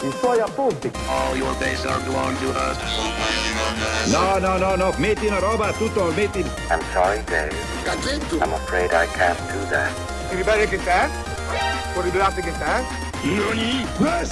i suoi appunti. All your base are belong to us. No, metti una roba, tutto, metti... I'm sorry, Dave. I'm afraid I can't do that. Ti ribelli che te? Puoi ribellarti che te? Nani?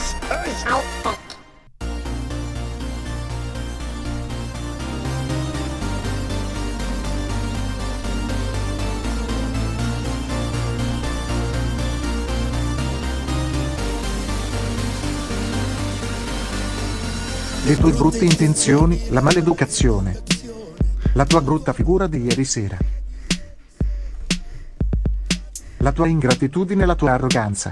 Le tue brutte intenzioni, la maleducazione, la tua brutta figura di ieri sera, la tua ingratitudine, la tua arroganza.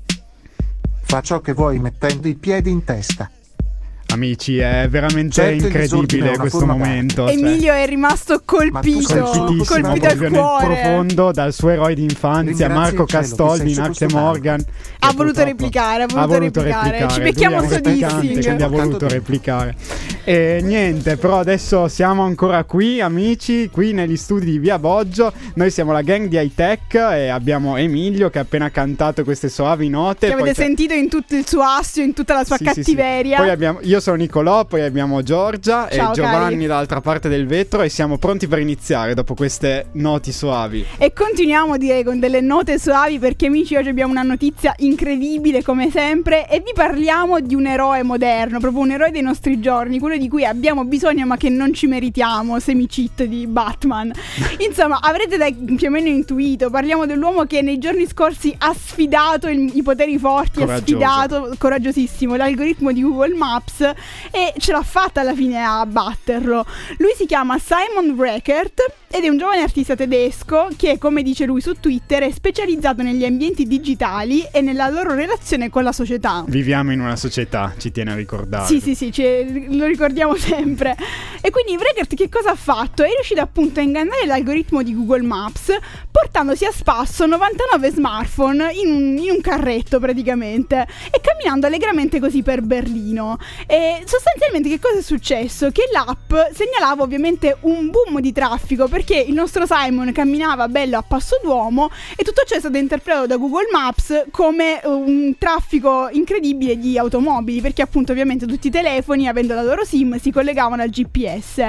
Fa ciò che vuoi mettendo i piedi in testa. Amici, è veramente Certo, incredibile questo momento. Cioè, Emilio è rimasto colpito colpitissimo al proprio nel cuore. profondo dal suo eroe d'infanzia, Marco Castoldi in Axe Morgan. Ha voluto replicare, Ci becchiamo sodissimi. Quindi ha voluto replicare. E niente, però adesso siamo ancora qui, amici, qui negli studi di Via Boggio. Noi siamo la gang di High Tech e abbiamo Emilio che ha appena cantato queste soavi note. Che avete sentito in tutto il suo assio, in tutta la sua cattiveria. Poi abbiamo, io sono Nicolò, poi abbiamo Giorgia. Ciao, e Giovanni cari. dall'altra parte del vetro e siamo pronti per iniziare dopo queste noti soavi. E continuiamo direi con delle note soavi perché amici oggi abbiamo una notizia incredibile come sempre e vi parliamo di un eroe moderno, proprio un eroe dei nostri giorni, quello di cui abbiamo bisogno ma che non ci meritiamo, semi-cheat di Batman. Insomma, avrete più o meno intuito, parliamo dell'uomo che nei giorni scorsi ha sfidato i poteri forti, ha sfidato, coraggiosissimo, l'algoritmo di Google Maps e ce l'ha fatta alla fine a batterlo. Lui si chiama Simon Wrekert ed è un giovane artista tedesco che, come dice lui su Twitter, è specializzato negli ambienti digitali e nella loro relazione con la società. Viviamo in una società, ci tiene a ricordare. Sì, lo ricordiamo sempre. E quindi Wrekert che cosa ha fatto? È riuscito appunto a ingannare l'algoritmo di Google Maps portandosi a spasso 99 smartphone in un carretto praticamente e camminando allegramente così per Berlino. E sostanzialmente che cosa è successo? Che l'app segnalava ovviamente un boom di traffico perché il nostro Simon camminava bello a passo d'uomo e tutto ciò è stato interpretato da Google Maps come un traffico incredibile di automobili perché appunto ovviamente tutti i telefoni avendo la loro SIM si collegavano al GPS.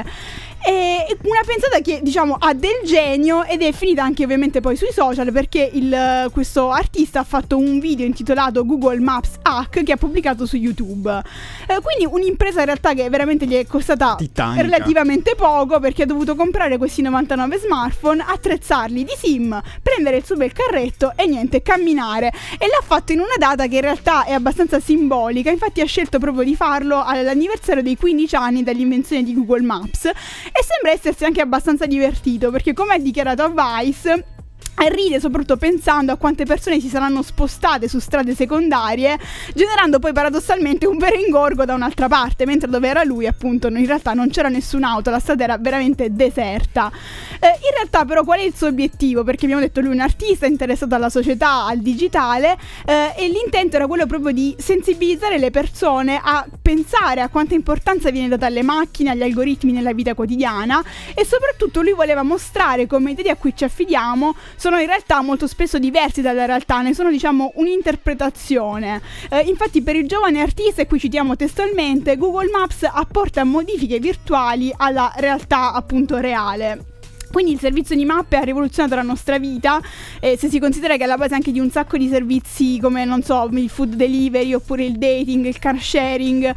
E una pensata che diciamo ha del genio ed è finita anche ovviamente poi sui social perché questo artista ha fatto un video intitolato Google Maps Hack che ha pubblicato su YouTube. Quindi un'impresa in realtà che veramente gli è costata titanica, relativamente poco perché ha dovuto comprare questi 99 smartphone, attrezzarli di SIM, prendere il suo bel carretto e niente, camminare. E l'ha fatto in una data che in realtà è abbastanza simbolica, infatti ha scelto proprio di farlo all'anniversario dei 15 anni dall'invenzione di Google Maps. E sembra essersi anche abbastanza divertito perché, come ha dichiarato a Vice, ride soprattutto pensando a quante persone si saranno spostate su strade secondarie, generando poi paradossalmente un vero ingorgo da un'altra parte, mentre dove era lui appunto in realtà non c'era nessun'auto, la strada era veramente deserta. In realtà però qual è il suo obiettivo? Perché abbiamo detto lui è un artista interessato alla società, al digitale, e l'intento era quello proprio di sensibilizzare le persone a pensare a quanta importanza viene data alle macchine, agli algoritmi nella vita quotidiana e soprattutto lui voleva mostrare come i dati a cui ci affidiamo sono in realtà molto spesso diversi dalla realtà, ne sono diciamo un'interpretazione. Infatti per il giovane artista, e qui citiamo testualmente, Google Maps apporta modifiche virtuali alla realtà appunto reale. Quindi il servizio di mappe ha rivoluzionato la nostra vita, se si considera che è alla base anche di un sacco di servizi come, non so, il food delivery oppure il dating, il car sharing,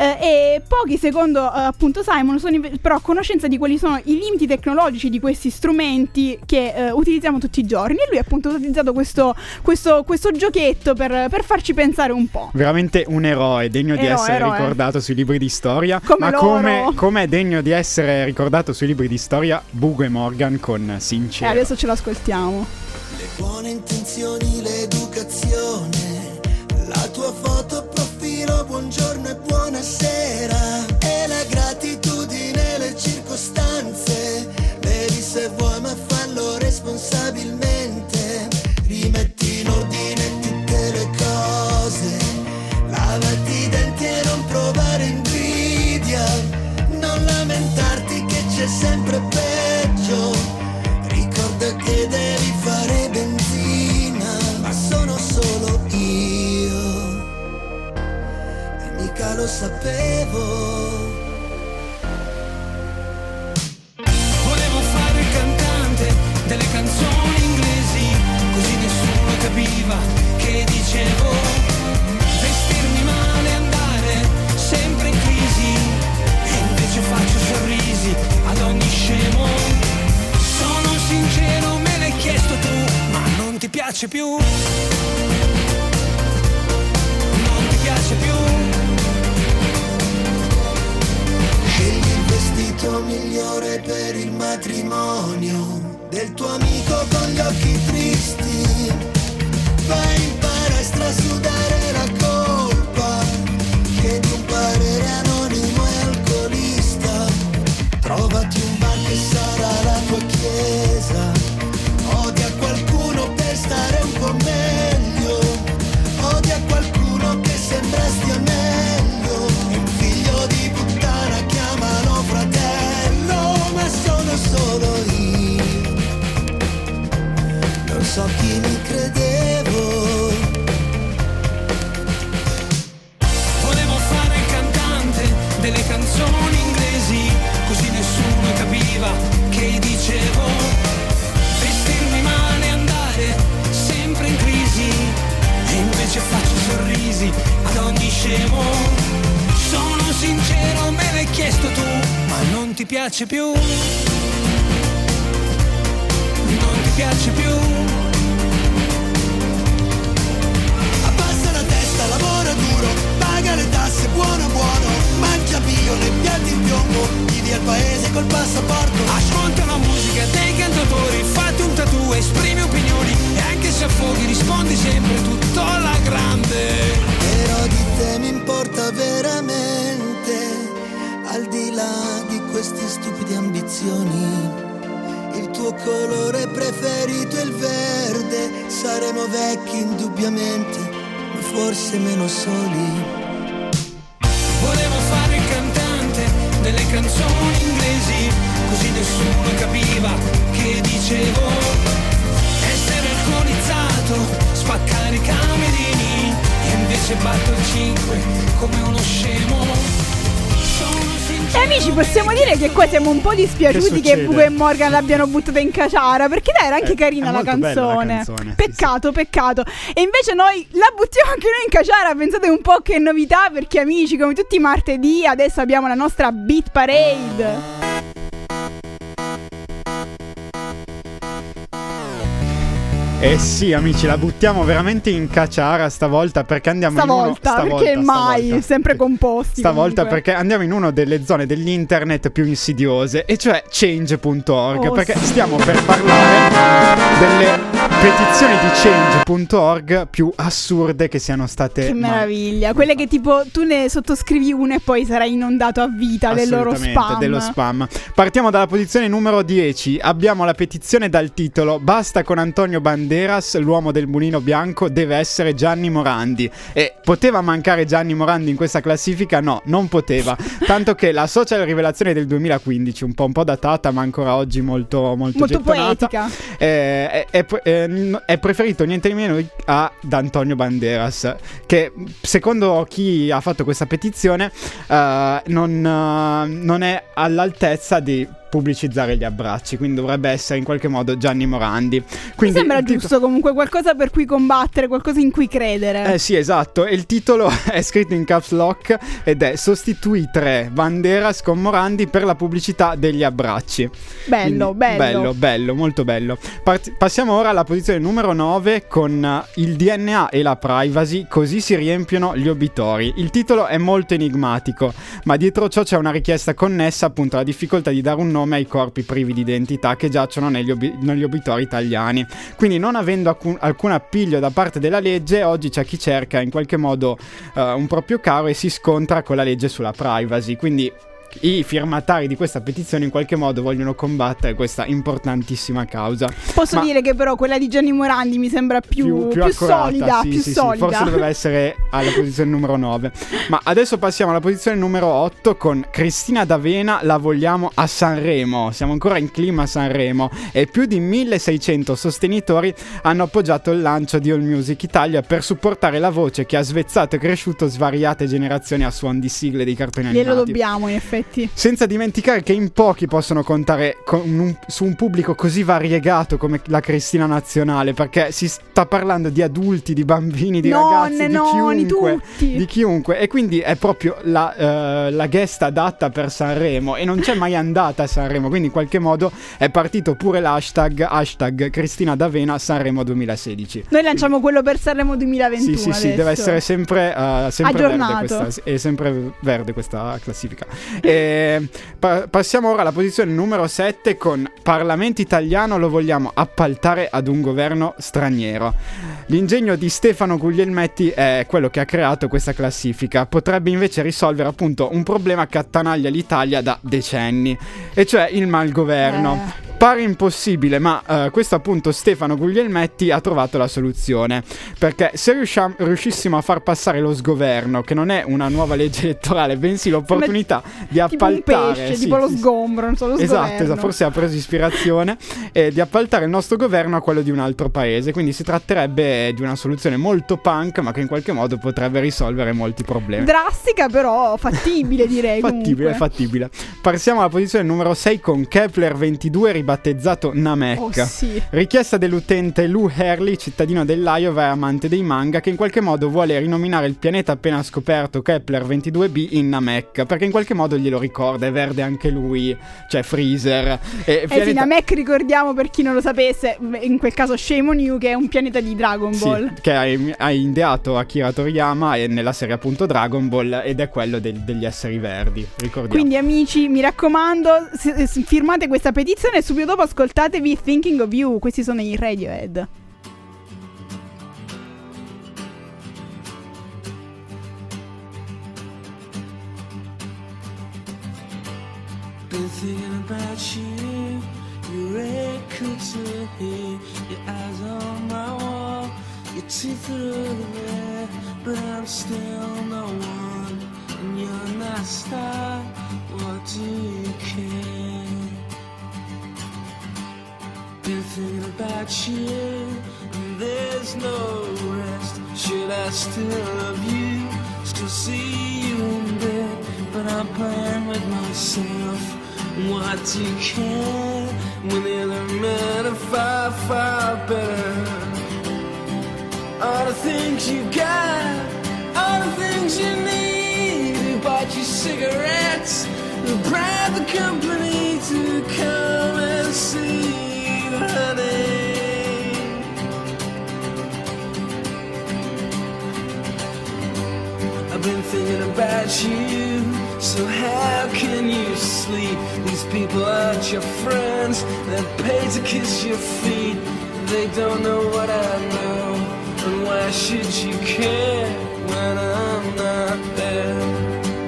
e pochi secondo appunto Simon sono però a conoscenza di quali sono i limiti tecnologici di questi strumenti che utilizziamo tutti i giorni e lui appunto ha utilizzato questo giochetto per farci pensare un po'. Veramente un eroe degno di essere ricordato sui libri di storia, come è degno di essere ricordato sui libri di storia Bugo e Morgan con Sincero. Adesso ce l'ascoltiamo. Le buone intenzioni, l'educazione, la tua foto profilo, buongiorno e buonasera, e la gratitudine, le circostanze, bevi se vuoi ma fallo responsabilmente, rimetti in ordine tutte le cose, lavati i denti e non provare invidia, non lamentarti che c'è sempre peggio, ricorda che devi fare benzina, ma sono solo io. già lo sapevo. Volevo fare il cantante delle canzoni inglesi, così nessuno capiva che dicevo. Vestirmi male, andare sempre in crisi, e invece faccio sorrisi ad ogni scemo. Sono sincero, me l'hai chiesto tu, ma non ti piace più. Non ti piace più. Scegli il vestito migliore per il matrimonio del tuo amico con gli occhi tristi. Vai in palestra a sudare la colpa, chiedi un parere anonimo e alcolista. Trovati un bar che sarà la tua chiesa. Odia qualcuno per stare un po' meglio. Odia qualcuno che sembra stia meglio. E un figlio di puttana chiamalo fratello, ma sono solo io. Non so chi mi credevo. Volevo fare il cantante delle canzoni inglesi, così nessuno capiva che dicevo. Vestirmi male, andare sempre in crisi, e invece faccio sorrisi ad ogni scemo. Sono sincero, me l'hai chiesto tu, ma non ti piace più. Non ti piace più. Abbassa la testa, lavora duro, paga le tasse, buono buono, mangia bio nei piatti in piombo, vivi al paese col passaporto. Ascolta la musica dei cantautori, fatti un tattoo, esprimi opinioni, e anche se affoghi rispondi sempre tutto alla grande. Però di te mi importa veramente, al di là di queste stupide ambizioni. Il tuo colore preferito è il verde, saremo vecchi indubbiamente, ma forse meno soli. Volevo fare il cantante delle canzoni inglesi, così nessuno capiva che dicevo. Essere alcolizzato, spaccare i camerini, e invece batto il 5 come uno scemo. E amici, possiamo dire che qua siamo un po' dispiaciuti che Bugo e Morgan l'abbiano buttata in caciara, perché dai, era anche carina la canzone. Peccato, sì. Peccato. E invece noi la buttiamo anche noi in caciara. Pensate un po' che novità, perché amici, come tutti i martedì adesso abbiamo la nostra Beat Parade. Eh sì, amici, la buttiamo veramente in caciara stavolta, perché andiamo perché mai sempre composti. Stavolta comunque. Perché andiamo in una delle zone dell'internet più insidiose, e cioè change.org, perché stiamo per parlare delle petizioni di change.org più assurde che siano state. Che meraviglia, quelle che tipo tu ne sottoscrivi una e poi sarai inondato a vita del loro spam. Partiamo dalla posizione numero 10. Abbiamo la petizione dal titolo "Basta con Antonio Banderas, l'uomo del mulino bianco deve essere Gianni Morandi". E poteva mancare Gianni Morandi in questa classifica? No, non poteva. Tanto che la social rivelazione del 2015, un po' datata, ma ancora oggi molto gettonata, poetica, è preferito niente di meno ad Antonio Banderas, che secondo chi ha fatto questa petizione non è all'altezza di pubblicizzare gli abbracci, quindi dovrebbe essere in qualche modo Gianni Morandi. Quindi mi sembra giusto, comunque qualcosa per cui combattere, qualcosa in cui credere. Sì, esatto, e il titolo è scritto in caps lock ed è "Sostituire Banderas con Morandi per la pubblicità degli abbracci". Bello, quindi, bello, molto bello. Passiamo ora alla posizione numero 9 con "Il DNA e la privacy, così si riempiono gli obitori". Il titolo è molto enigmatico, ma dietro ciò c'è una richiesta connessa appunto alla difficoltà di dare un nome ai corpi privi di identità che giacciono negli obitori italiani. Quindi, non avendo alcun appiglio da parte della legge, oggi c'è chi cerca in qualche modo un proprio caro e si scontra con la legge sulla privacy. Quindi i firmatari di questa petizione in qualche modo vogliono combattere questa importantissima causa. Posso dire che però quella di Gianni Morandi mi sembra più accurata, solida, sì, più sì, solida. Forse doveva essere alla posizione numero 9. Ma adesso passiamo alla posizione numero 8 con Cristina D'Avena, La vogliamo a Sanremo. Siamo ancora in clima Sanremo e più di 1600 sostenitori hanno appoggiato il lancio di All Music Italia per supportare la voce che ha svezzato e cresciuto svariate generazioni a suon di sigle dei cartoni animati. Glielo dobbiamo, in effetti. Senza dimenticare che in pochi possono contare su un pubblico così variegato come la Cristina Nazionale, perché si sta parlando di adulti, di bambini, di ragazzi, di chiunque, e quindi è proprio la guest adatta per Sanremo, e non c'è mai andata a Sanremo, quindi in qualche modo è partito pure l'hashtag Cristina D'Avena Sanremo 2016. Noi lanciamo quello per Sanremo 2021. Sì, deve essere sempre aggiornato. È sempre verde questa classifica. Passiamo ora alla posizione numero 7 con Parlamento italiano lo vogliamo appaltare ad un governo straniero. L'ingegno di Stefano Guglielmetti è quello che ha creato questa classifica. Potrebbe invece risolvere appunto un problema che attanaglia l'Italia da decenni, e cioè il malgoverno. Pare impossibile, ma questo appunto Stefano Guglielmetti ha trovato la soluzione, perché se riuscissimo a far passare lo sgoverno, che non è una nuova legge elettorale, bensì l'opportunità di appaltare tipo un pesce, tipo lo sgombro, non so, lo esatto, sgoverno. forse ha preso ispirazione di appaltare il nostro governo a quello di un altro paese, quindi si tratterebbe di una soluzione molto punk, ma che in qualche modo potrebbe risolvere molti problemi. Drastica, però fattibile, direi. Fattibile. Passiamo alla posizione numero 6 con Kepler 22 battezzato Namek. Oh, sì. Richiesta dell'utente Lou Hurley, cittadino dell'Iowa e amante dei manga, che in qualche modo vuole rinominare il pianeta appena scoperto Kepler 22b in Namek, perché in qualche modo glielo ricorda, è verde anche lui, c'è Freezer. Sì, Namek, ricordiamo per chi non lo sapesse, in quel caso shame on you, che è un pianeta di Dragon Ball. Sì, che ha ideato Akira Toriyama e nella serie appunto Dragon Ball, ed è quello degli esseri verdi, ricordiamo. Quindi amici, mi raccomando, firmate questa petizione e subito dopo ascoltatevi Thinking of You. Questi sono i Radiohead. Been thinking about you, your red curtain here, your eyes on my wall, your teeth are there, but I'm still no one, and you're not a star. What do you care? Been thinking about you, and there's no rest. Should I still love you, still see you in bed, but I'm playing with myself. What do you care when the other men are far, far better? All the things you got, all the things you need. Who bought you cigarettes? Who bribed the company to come and see you, honey? I've been thinking about you, so how can you sleep? These people aren't your friends, they're paid to kiss your feet. They don't know what I know, and why should you care when I'm not there?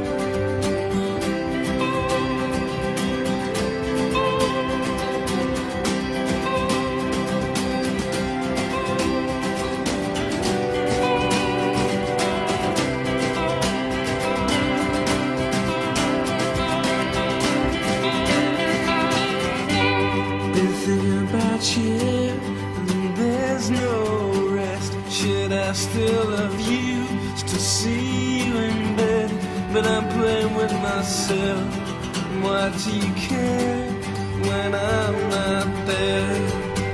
And there's no rest. Should I still love you, still see you in bed, but I'm playing with myself. Why do you care when I'm not there?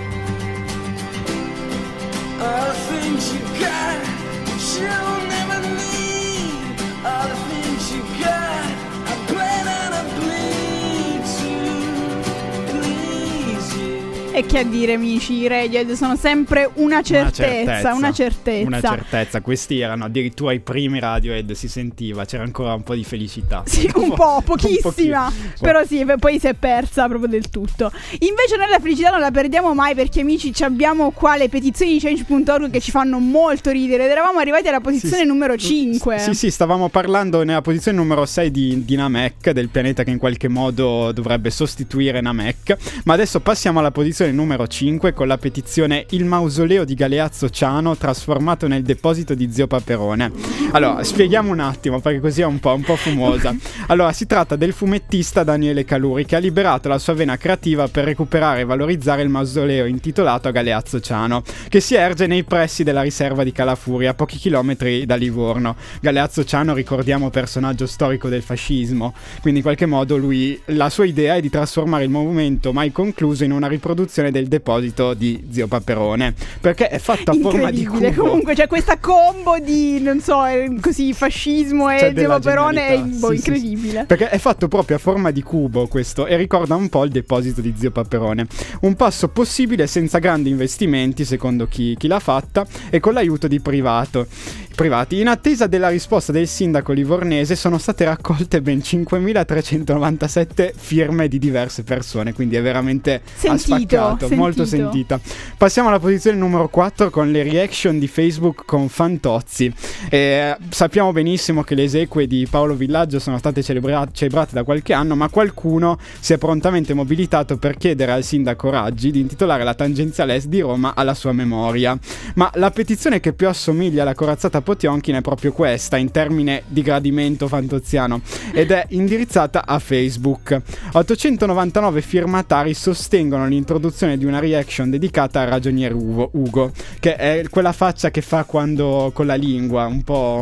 All the things you got, but you'll never need. All the things you got, I plan and I bleed to please you. E che a dire, amici, i Radiohead sono sempre una certezza. Una certezza. Questi erano addirittura i primi Radiohead, si sentiva, c'era ancora un po' di felicità. Sì, un po', pochissima. Però sì, poi si è persa proprio del tutto. Invece noi la felicità non la perdiamo mai, perché amici abbiamo qua le petizioni di Change.org che ci fanno molto ridere. Ed eravamo arrivati alla posizione numero 5. Sì, stavamo parlando nella posizione numero 6 di Namek, del pianeta che in qualche modo dovrebbe sostituire Namek. Ma adesso passiamo alla posizione numero 5 con la petizione "Il mausoleo di Galeazzo Ciano trasformato nel deposito di Zio Paperone". Allora, spieghiamo un attimo, perché così è un po' fumosa. Allora, si tratta del fumettista Daniele Caluri, che ha liberato la sua vena creativa per recuperare e valorizzare il mausoleo intitolato a Galeazzo Ciano, che si erge nei pressi della riserva di Calafuria, a pochi chilometri da Livorno. Galeazzo Ciano, ricordiamo, personaggio storico del fascismo, quindi in qualche modo la sua idea è di trasformare il monumento mai concluso in una riproduzione del deposito di Zio Paperone, perché è fatto a forma di cubo. Comunque c'è questa combo di, non so, così fascismo e Zio Paperone è incredibile. Perché è fatto proprio a forma di cubo questo, e ricorda un po' il deposito di Zio Paperone. Un passo possibile senza grandi investimenti, secondo chi l'ha fatta, e con l'aiuto di privati. In attesa della risposta del sindaco livornese sono state raccolte ben 5.397 firme di diverse persone, quindi è veramente spaccato, molto sentita. Passiamo alla posizione numero 4 con le reaction di Facebook con Fantozzi. Sappiamo benissimo che le esequie di Paolo Villaggio sono state celebrate da qualche anno, ma qualcuno si è prontamente mobilitato per chiedere al sindaco Raggi di intitolare la tangenziale est di Roma alla sua memoria. Ma la petizione che più assomiglia alla corazzata Potionchin è proprio questa, in termine di gradimento fantoziano, ed è indirizzata a Facebook. 899 firmatari sostengono l'introduzione di una reaction dedicata al ragionier Ugo, che è quella faccia che fa quando con la lingua, un po'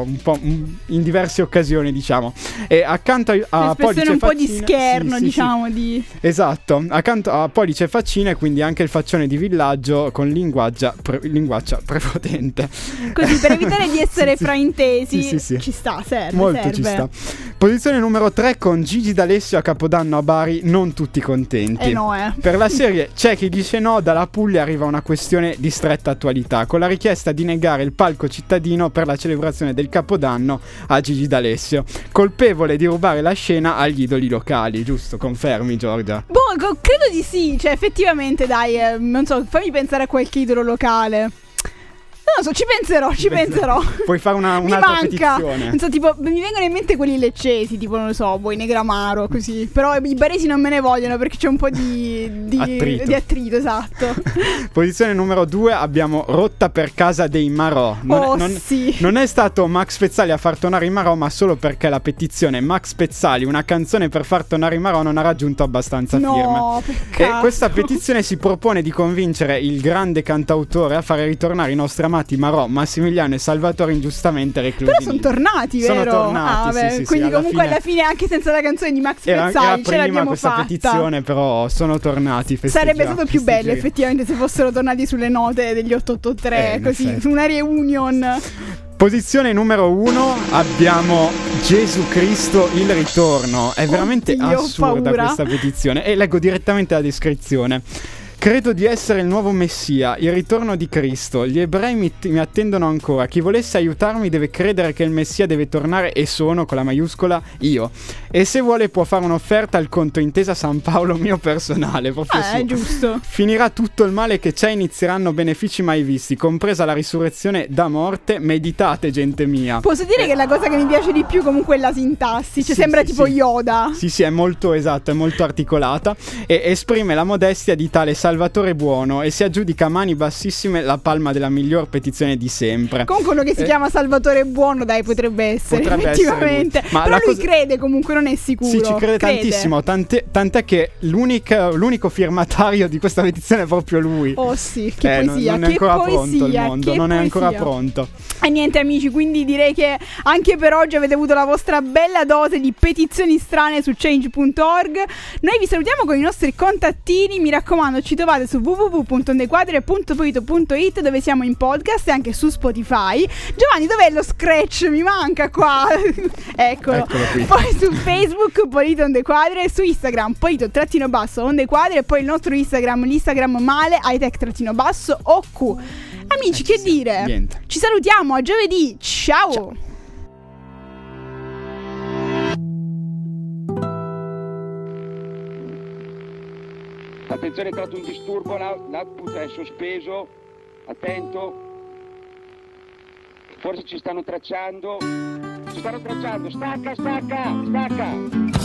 in diverse occasioni, diciamo. E accanto a Pollice un Faccine, po' di scherno, diciamo. Di... Esatto, accanto a Pollice Faccine, quindi anche il faccione di Villaggio con linguaccia prepotente. Così, per evitare di essere fraintesi, sì. ci sta, serve. Molto ci sta. Posizione numero 3 con Gigi D'Alessio a Capodanno a Bari, non tutti contenti. Per la serie C'è chi dice no, dalla Puglia arriva una questione di stretta attualità, con la richiesta di negare il palco cittadino per la celebrazione del Capodanno a Gigi D'Alessio, colpevole di rubare la scena agli idoli locali, giusto? Confermi, Giorgia? Credo di sì, cioè effettivamente dai, non so, fammi pensare a qualche idolo locale. Non so, ci penserò. Puoi fare un'altra petizione. Non so, tipo, mi vengono in mente quelli leccesi, tipo, non lo so, Negramaro, così. Però i baresi non me ne vogliono perché c'è un po' di attrito, esatto. Posizione numero 2 abbiamo Rotta per casa dei Marò. Non è stato Max Pezzali a far tornare i Marò, ma solo perché la petizione Max Pezzali, una canzone per far tornare i Marò, non ha raggiunto abbastanza firme. Peccato. E questa petizione si propone di convincere il grande cantautore a fare ritornare i nostri amati Marò, Massimiliano e Salvatore, ingiustamente reclusi. Però sono tornati, vero? Sono tornati, sì. Quindi comunque alla fine, anche senza la canzone di Max Pezzali, ce l'abbiamo questa fatta. petizione, però sono tornati. Sarebbe stato più bello effettivamente se fossero tornati sulle note degli 883, così, su una reunion. Posizione numero 1 abbiamo Gesù Cristo il ritorno. È veramente assurda questa petizione, e leggo direttamente la descrizione. Credo di essere il nuovo Messia, il ritorno di Cristo. Gli ebrei mi attendono ancora. Chi volesse aiutarmi deve credere che il Messia deve tornare, e sono, con la maiuscola, io. E se vuole può fare un'offerta al conto Intesa San Paolo mio personale, proprio su. È giusto. Finirà tutto il male che c'è, inizieranno benefici mai visti, compresa la risurrezione da morte. Meditate, gente mia. Posso dire che la cosa che mi piace di più comunque è la sintassi, cioè sembra tipo Yoda. Sì, è molto esatto, è molto articolata, e esprime la modestia di tale Salvatore buono, e si aggiudica a mani bassissime la palma della miglior petizione di sempre. Comunque uno che si chiama Salvatore buono, dai, potrebbe essere effettivamente. Ma però lui crede comunque, non è sicuro. Sì, ci crede tantissimo, tant'è che l'unico firmatario di questa petizione è proprio lui. Oh sì, che poesia. Non è ancora pronto il mondo, non è ancora pronto. E niente amici, quindi direi che anche per oggi avete avuto la vostra bella dose di petizioni strane su change.org. Noi vi salutiamo con i nostri contattini, mi raccomando ci trovate su www.ondequadre.it dove siamo in podcast e anche su Spotify. Giovanni, dov'è lo scratch? Mi manca qua. Eccolo qui. Poi su Facebook Polito Onde Quadre, su Instagram Polito_Onde Quadre, e poi il nostro Instagram, l'Instagram male _OQ. Amici, che dire? Niente. Ci salutiamo, a giovedì. Ciao. Attenzione, è stato un disturbo, l'output è sospeso, attento. Forse ci stanno tracciando, stacca.